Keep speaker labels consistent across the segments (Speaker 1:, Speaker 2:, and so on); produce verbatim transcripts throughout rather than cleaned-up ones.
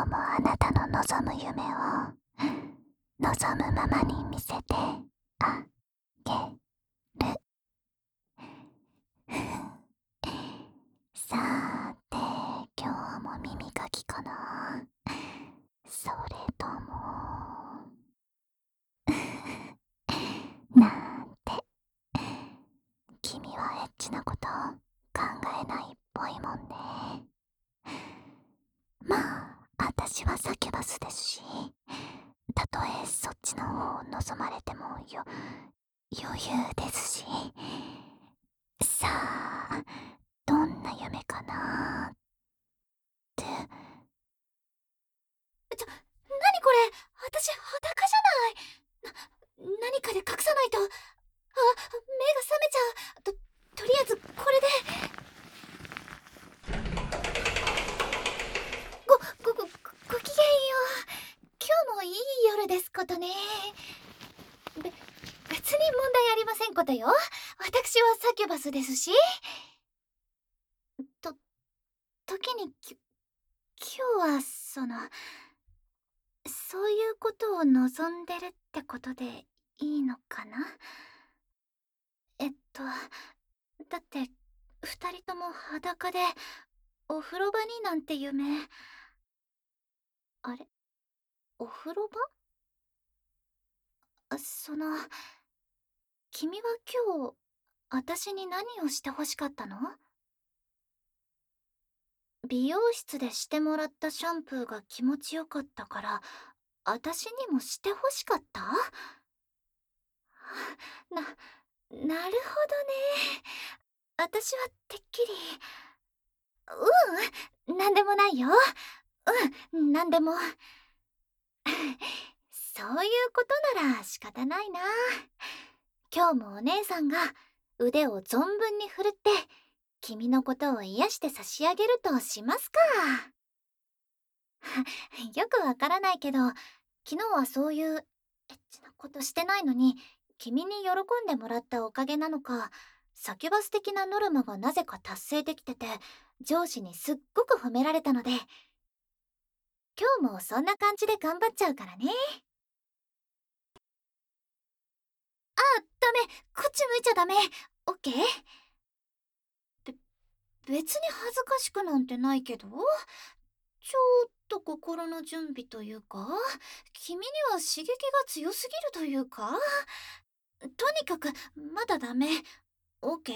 Speaker 1: もあなたの望む夢を望むままに見せてあげる。さーて、今日も耳かきかな、それともなんて、君はエッチなこと考えないっぽいもんね。まあ、私はサキュバスですし、たとえそっちの方を望まれてもよ余裕ですし。さあ、どんな夢かなーって。
Speaker 2: ちょ、なにこれ、私裸じゃない。な、何かで隠さないと。あ、目が覚めちゃう。と、とりあえずこれで。ご、ご、ご、ごきげんよう。今日もいい夜ですことね。べ、別に問題ありませんことよ。私はサキュバスですし。と、時にき、今日はその、そういうことを望んでるってことでいいのかな。えっと、だって二人とも裸でお風呂場になんて夢。あれ、お風呂場？あ、その、君は今日私に何をして欲しかったの？美容室でしてもらったシャンプーが気持ちよかったから私にもして欲しかった？な、なるほどね。私はてっきり。うん、なんでもないよ。うん、なんでも。そういうことなら仕方ないな。今日もお姉さんが腕を存分に振るって君のことを癒して差し上げるとしますか。よくわからないけど、昨日はそういうエッチなことしてないのに君に喜んでもらったおかげなのか、サキュバス的なノルマがなぜか達成できてて上司にすっごく褒められたので、今日もそんな感じで頑張っちゃうからね。あ、ダメ、こっち向いちゃダメ。オッケー？べ、別に恥ずかしくなんてないけど、ちょっと心の準備というか、君には刺激が強すぎるというか、とにかくまだダメ。オッケー？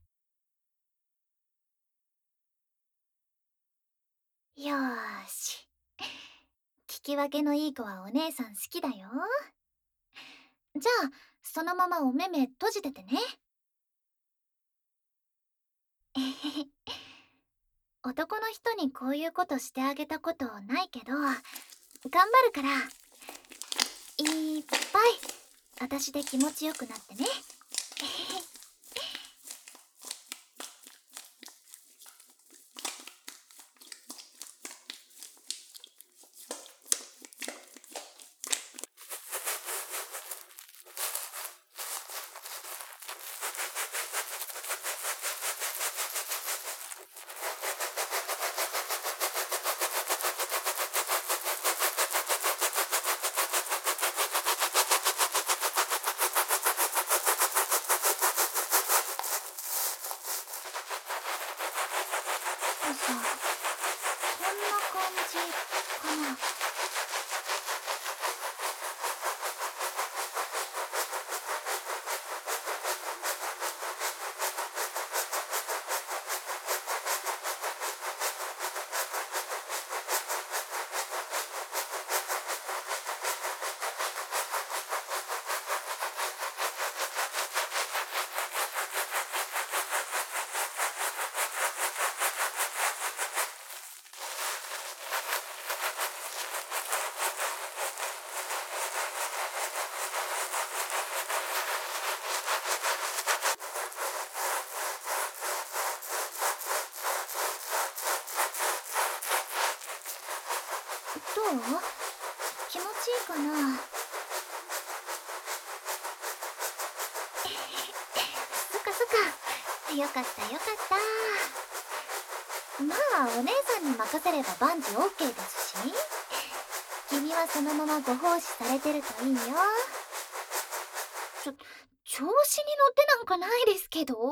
Speaker 2: よーし。聞き分けのいい子はお姉さん好きだよ。じゃあそのままお目目閉じててね。えへへ。男の人にこういうことしてあげたことないけど、頑張るからいっぱい私で気持ちよくなってね。さ、こんな感じかな。どう？気持ちいいかな？そっかそっか。よかったよかった。まあお姉さんに任せれば万事 オーケー ですし。 君はそのままご奉仕されてるといいよ。ちょ、調子に乗ってなんかないですけど。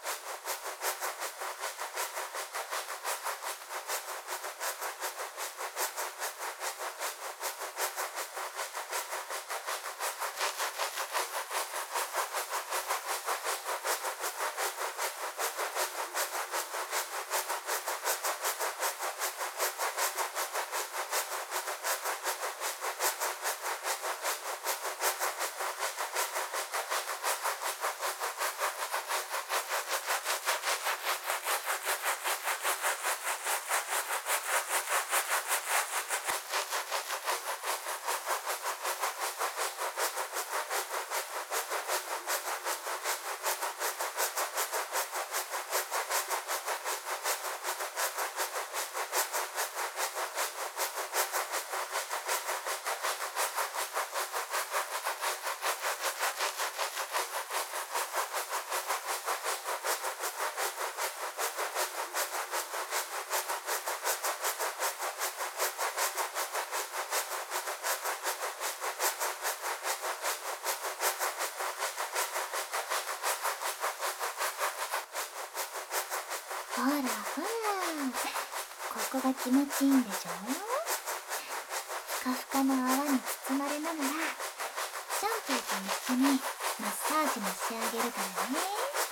Speaker 2: ほらほら、ここが気持ちいいんでしょ。ふかふかの泡に包まれながらシャンプーと一緒にマッサージもしてあげるからね。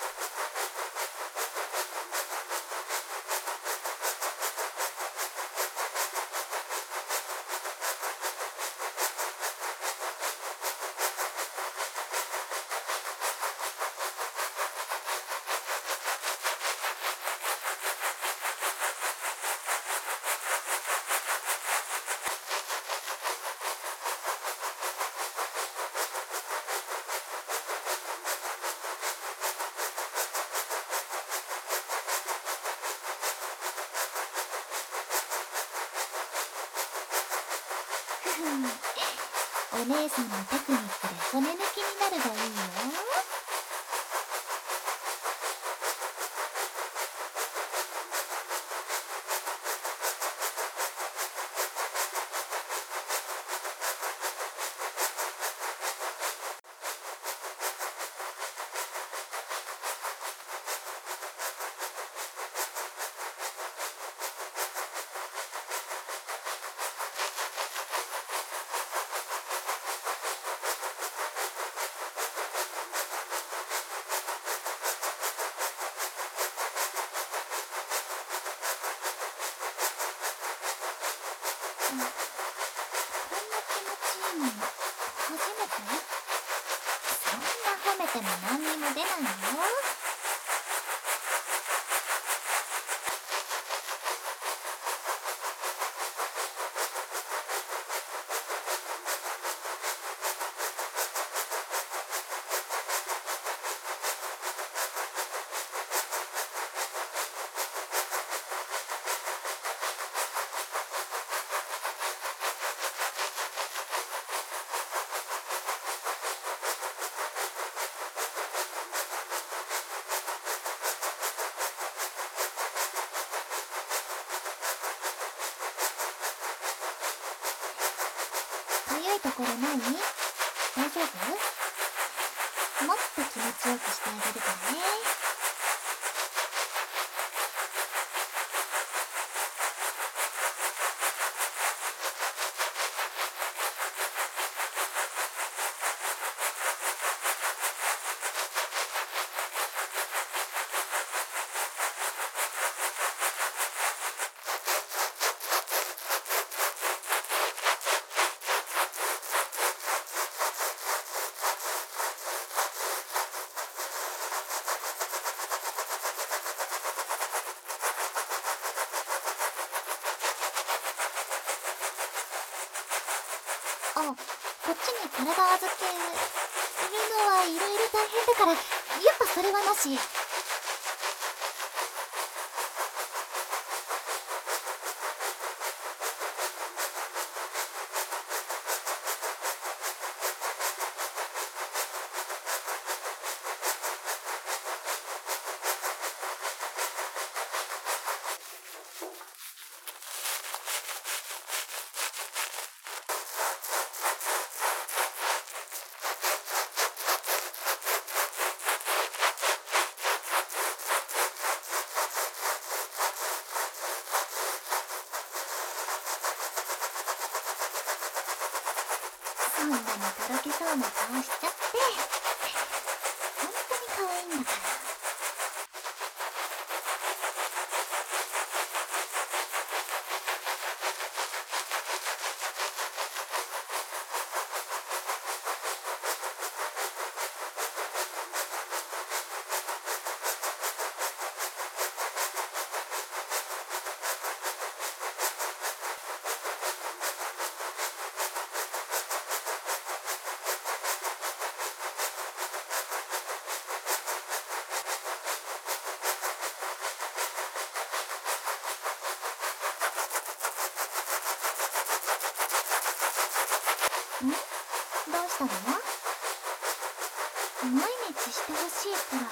Speaker 2: お姉さんのテクニックで骨抜きになるがいいよ。こんな気持ちいいの初めて？そんな褒めても何にも出ないよ。かゆいところない？大丈夫？もっと気持ちよくしてあげるからね。あ、こっちに体預けるのはいろいろ大変だから、やっぱそれはなし。 こんなにとろけそうな顔しちゃって。本当に可愛いんだから。ん？どうしたの？毎日してほしいくらい？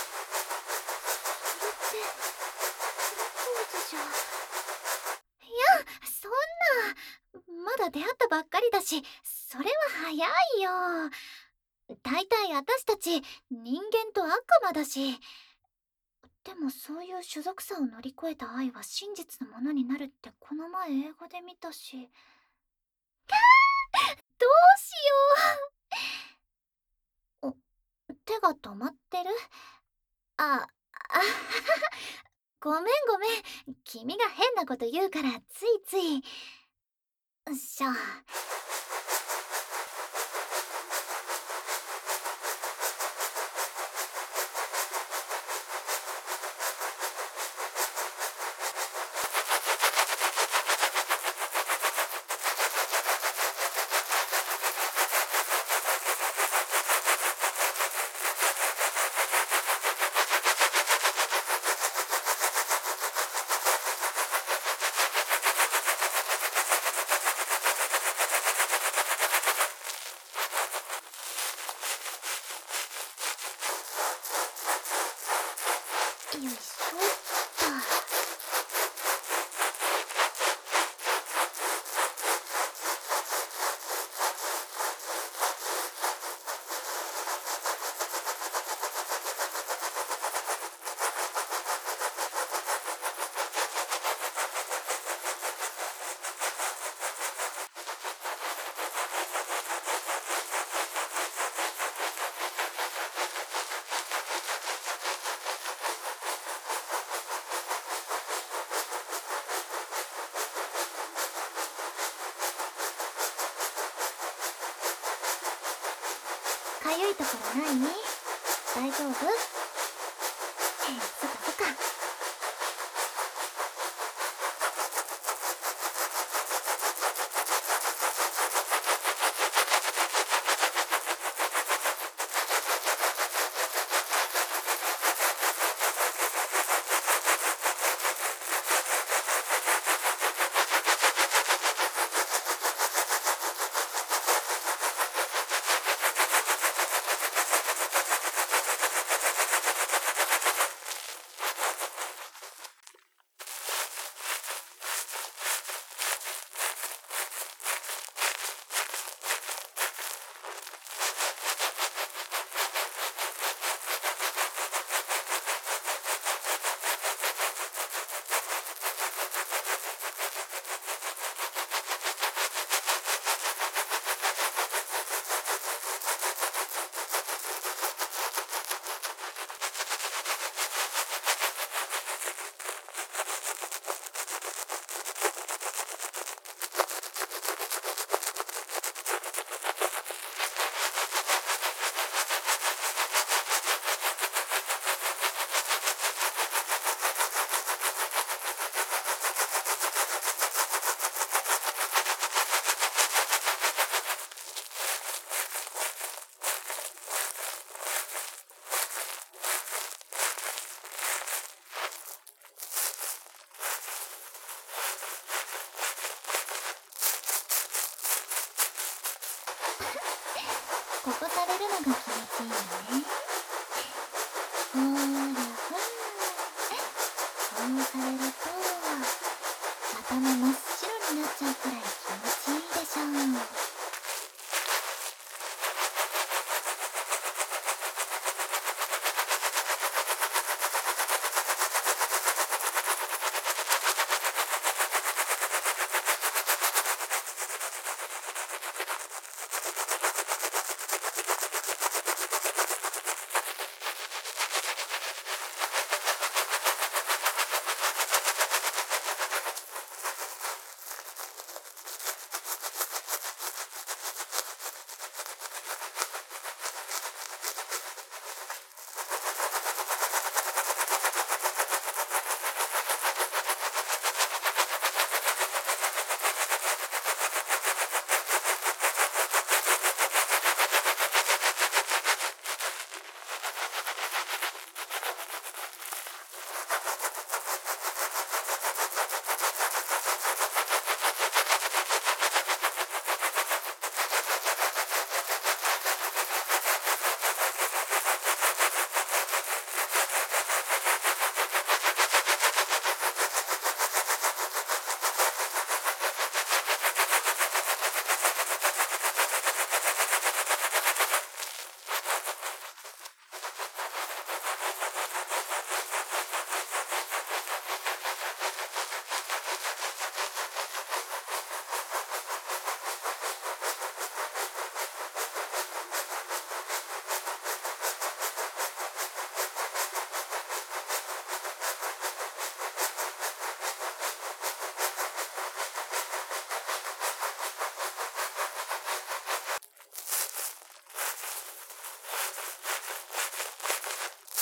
Speaker 2: それってプロポーズじゃ。いや、そんな。まだ出会ったばっかりだし、それは早いよ。大体私たち人間と悪魔だし。でもそういう種族差を乗り越えた愛は真実のものになるってこの前英語で見たし。どうしよう。お、手が止まってる？あ、あごめんごめん。君が変なこと言うからついつい。うっしょ。よいしょっと。かゆいところない？大丈夫？え、そっかそっか。ここされるのが気持ちいいのね。ほーらほら。そうされると頭真っ白になっちゃうくらい気持ちいいでしょう。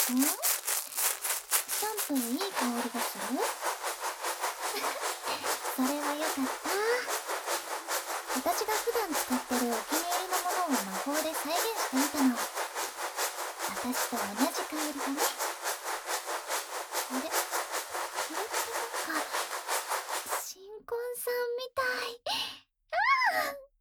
Speaker 2: ん？シャンプーいい香りがする？それはよかった。私が普段使ってるお気に入りのものを魔法で再現してみたの。私と同じ香りだね。あれ、これってなんか新婚さんみたい。ああ。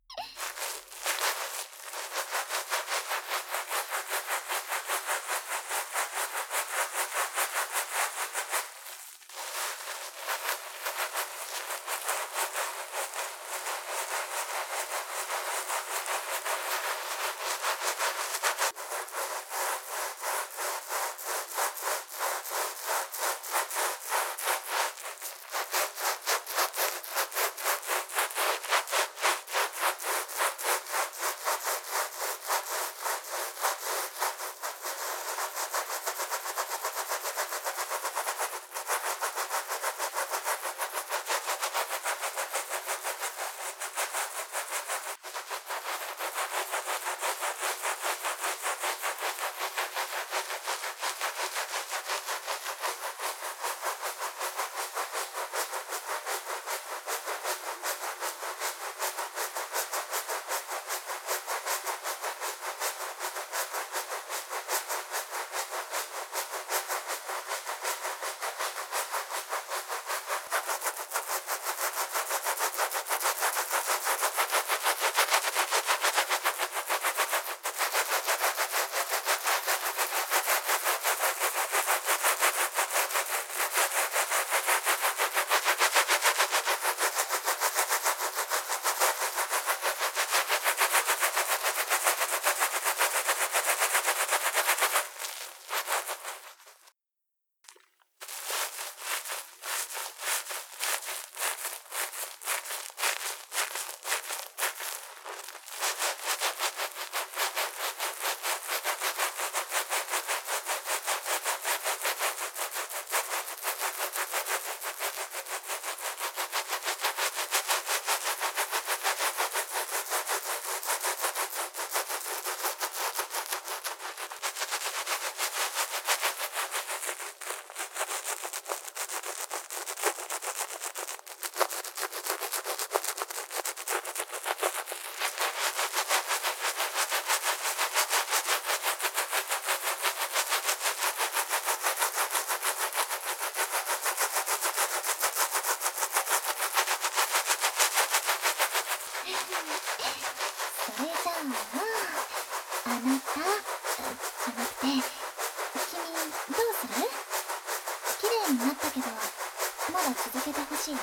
Speaker 2: それじゃあ、あなた、じゃなくて、君、どうする？綺麗になったけど、まだ続けてほしい？は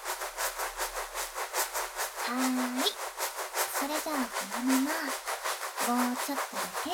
Speaker 2: ーい。それじゃあこのまま、もうちょっとだけ。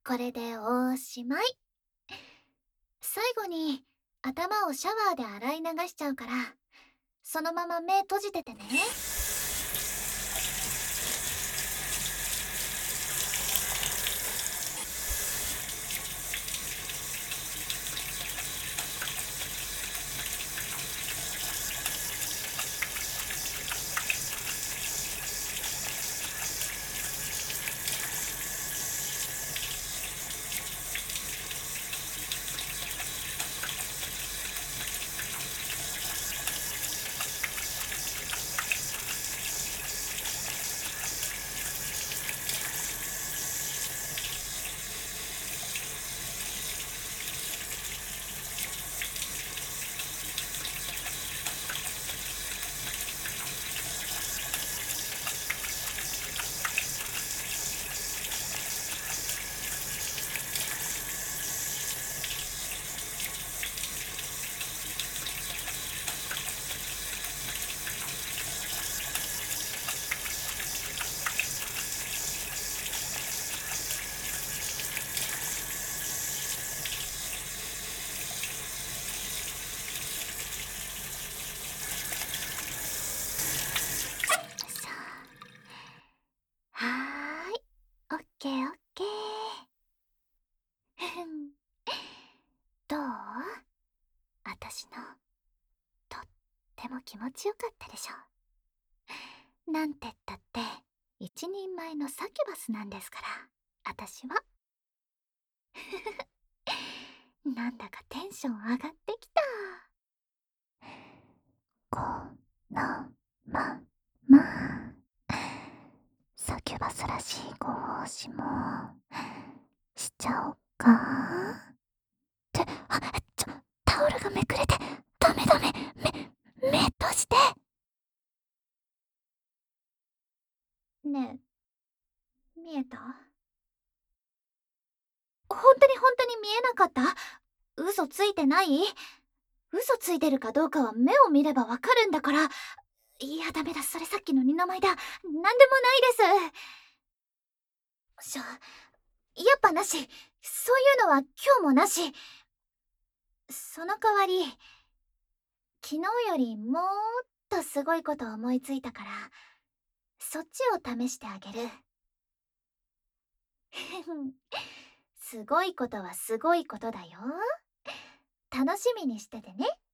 Speaker 2: これでおしまい。最後に頭をシャワーで洗い流しちゃうから、そのまま目閉じててね。さあ、はーい、オッケーオッケー。ふふん、どう？あたしのとっても気持ちよかったでしょ。なんてったって一人前のサキュバスなんですから、あたしは。なんだかテンション上がってきた。
Speaker 1: このままサキュバスらしいご奉仕もしちゃおっか。ってあちょタオルがめくれて、ダメダメ、目目閉じて。
Speaker 2: ねえ、見えた？本当に本当に見えなかった？嘘ついてない？嘘ついてるかどうかは目を見ればわかるんだから。いや、ダメだ、それさっきの二の舞だ。なんでもないです。しょ、やっぱなし。そういうのは今日もなし。その代わり、昨日よりもっとすごいこと思いついたから、そっちを試してあげる。すごいことはすごいことだよ。楽しみにしててね。